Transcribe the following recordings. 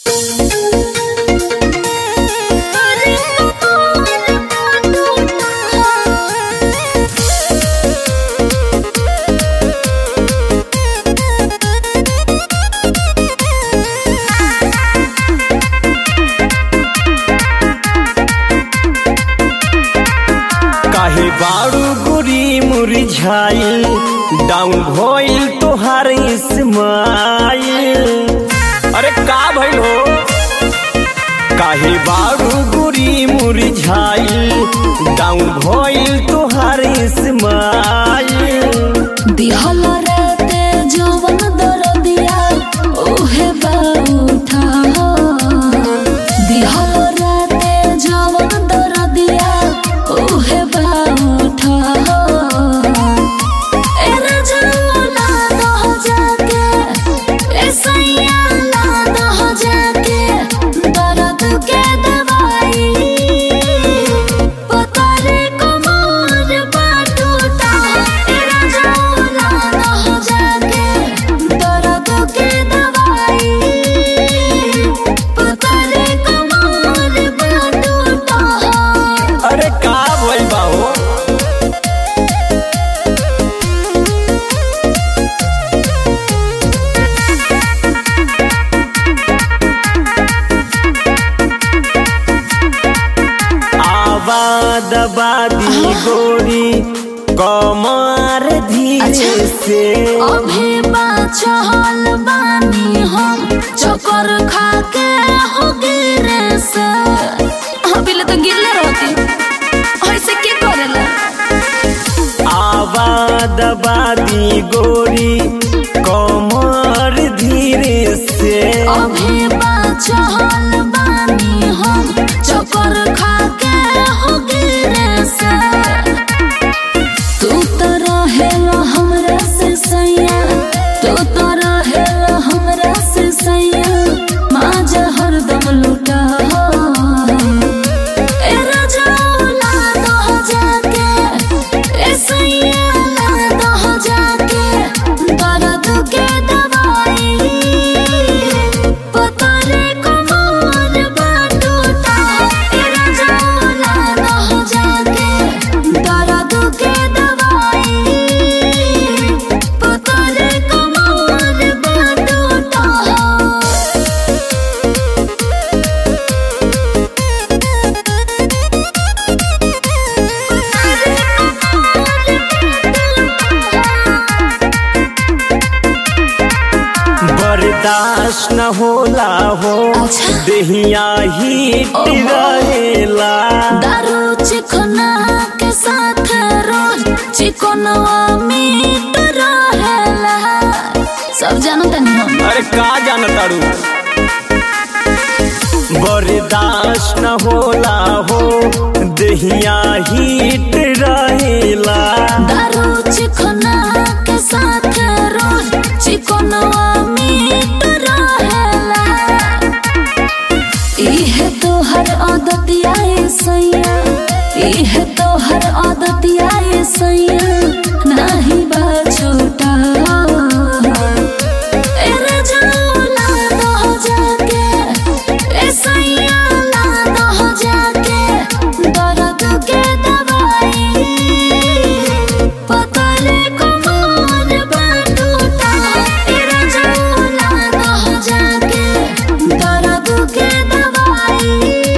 काहे बारू गुरी मुरझाइल डाउन भइल तोहार इस्माइल। अरे का भइल हो? काहे बारू गुरी मुरझाइल डाउन भइल तोहार इस्माइल। दिहल राते जवन दरदिया ओहे बाउठा दिहल राते जवन दरदिया ओहे बाउठा ए रजला दह जाके ए सैया ला दह जाके दर्द के दवाई पतरे कमर बाटूटा ए रजला दह जाके दर्द के दवाई पतरे कमर बाटूटा। अरे का भइल बा हो? आवाद बादी गोरी कमर धीरे से अभी बाचल बानी हम चक्कर खा के हो गिरे से पहले तो गिरले रहती ऐसे के करेला। आवाद बादी गोरी कमर धीरे से अभी बाचल बानी हम चक्कर खा के हो गिरे से तू तो रहेला हमरा से सैया तू तो रहेला हमरा से सैया माजा हरदम लुटा ए रजौला दह जाके ए सैया ला दह जाके दर्द के दवाई पतरे कमर बाटूटा ए रजौला दह जाके दर्द के दवाई पतरे कमर बाटूटा। बर्दाश्त न होला हो अच्छा। देहिया हिट रहेला। दारू चिकना के साथ रोज चिकनवा मीट रहेला सब जानो तनी हम। अरे का जानतारू? बर्दाश्त न होला हो देहिया हिट रहेला। दारू चिकना के साथ रोज चिकनवा मीट रहेला इहे तोहर आदतिया ए सैया इहे तोहर आदतिया ए सैया नाही बा छोटा ए रजौला दह जाके ए सैया ला दह जाके दर्द के दवाई पतरे कमर बाटूटा ए रजौला दह जाके दर्द के दवाई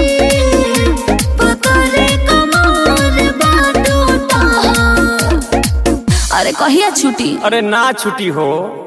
पतरे कमर बाटूटा। अरे कहिया छुट्टी? अरे ना छुट्टी हो।